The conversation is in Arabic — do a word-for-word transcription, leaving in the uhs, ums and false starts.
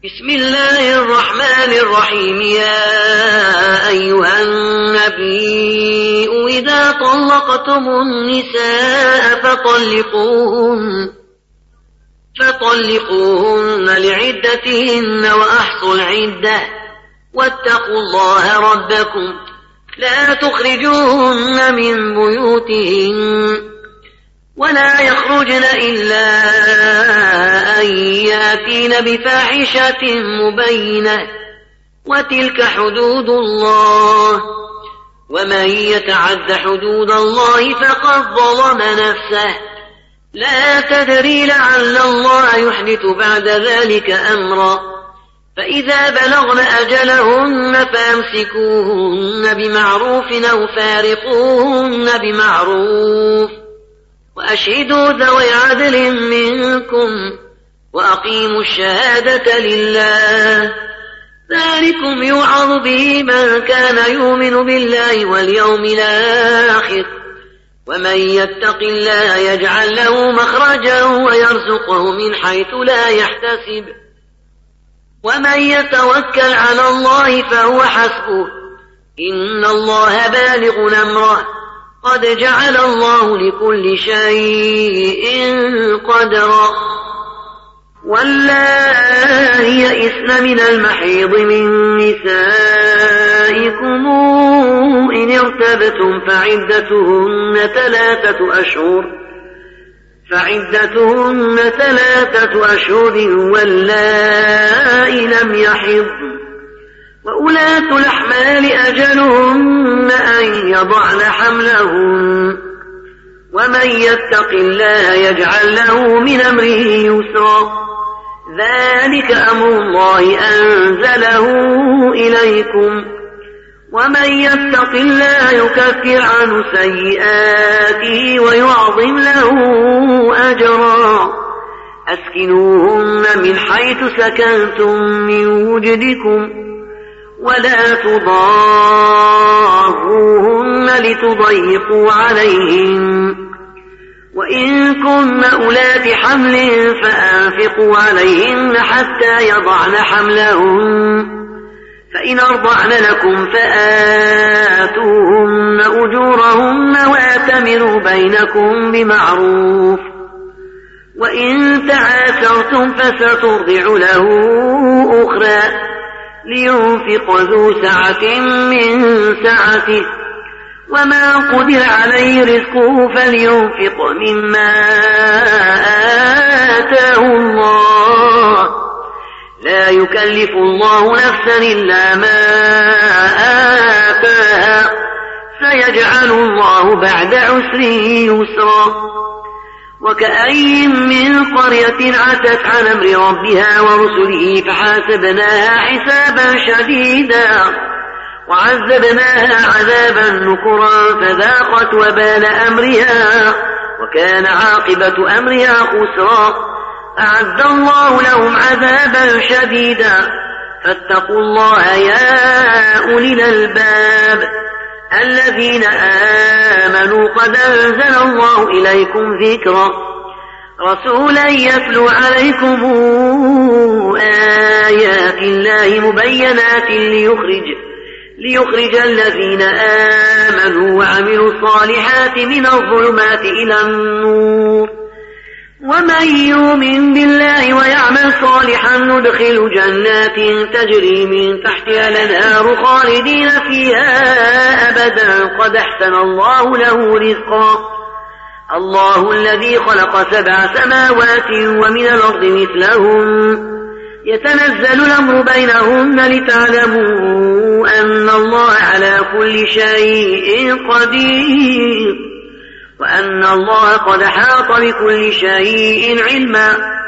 بسم الله الرحمن الرحيم. يا أيها النبي إذا طلقتم النساء فطلقوهن فطلقوهن لعدتهن وأحصوا العدة واتقوا الله ربكم لا تخرجوهن من بيوتهن ولا يخرجن إلا أن يأتين بفاحشة مبينة وتلك حدود الله ومن يتعد حدود الله فقد ظلم نفسه لا تدري لعل الله يحدث بعد ذلك أمرا فإذا بلغن أجلهن فامسكوهن بمعروف أو فارقوهن بمعروف وأشهدوا ذوي عدل منكم وأقيموا الشهادة لله ذلكم يوعظ به من كان يؤمن بالله واليوم الآخر ومن يتق الله يجعل له مخرجا ويرزقه من حيث لا يحتسب ومن يتوكل على الله فهو حسبه إن الله بالغ أمره قد جعل الله لكل شيء قدرا. واللائي يئسن من المحيض من نسائكم إن ارتبتم فعدتهن ثلاثة أشهر فعدتهن ثلاثة أشهر واللائي لم يحضن وأولاة الأحمال أجلهن أن يضعن حملهن ومن يتق الله يجعل له من أمره يسرا ذلك أمر الله أنزله إليكم ومن يتق الله يكفر عنه سيئاته ويعظم له أجرا أسكنوهن من حيث سكنتم من وجدكم ولا تضاروهن لتضيقوا عليهن وإن كن أولات حمل فأنفقوا عليهن حتى يضعن حملهن فإن أرضعن لكم فآتوهن أجورهن وأتمروا بينكم بمعروف وإن تعاسرتم فسترضع له أخرى لينفق ذو سعة من سعته وما قدر عليه رزقه فلينفق مما آتاه الله لا يكلف الله نفسا إلا ما آتاها سيجعل الله بعد عسر يسرا. وكأي من قرية عتت عن أمر ربها ورسله فحاسبناها حسابا شديدا وعذبناها عذابا نكرا فذاقت وبال أمرها وكان عاقبة أمرها خسرا أعد الله لهم عذابا شديدا فاتقوا الله يا أولي الألباب الذين آمنوا قد أنزل الله إليكم ذكرا رسولا يتلو عليكم آيات الله مبينات ليخرج ليخرج الذين آمنوا وعملوا الصالحات من الظلمات إلى النور ومن يؤمن بالله ويعمل صالحا ندخل جنات تجري من تحتها الأنهار خالدين فيها أبدا قد أحسن الله له رزقا الله الذي خلق سبع سماوات ومن الأرض مثلهن يتنزل الأمر بينهن لتعلموا أن الله على كل شيء قدير وأن الله قد حاط بكل شيء علما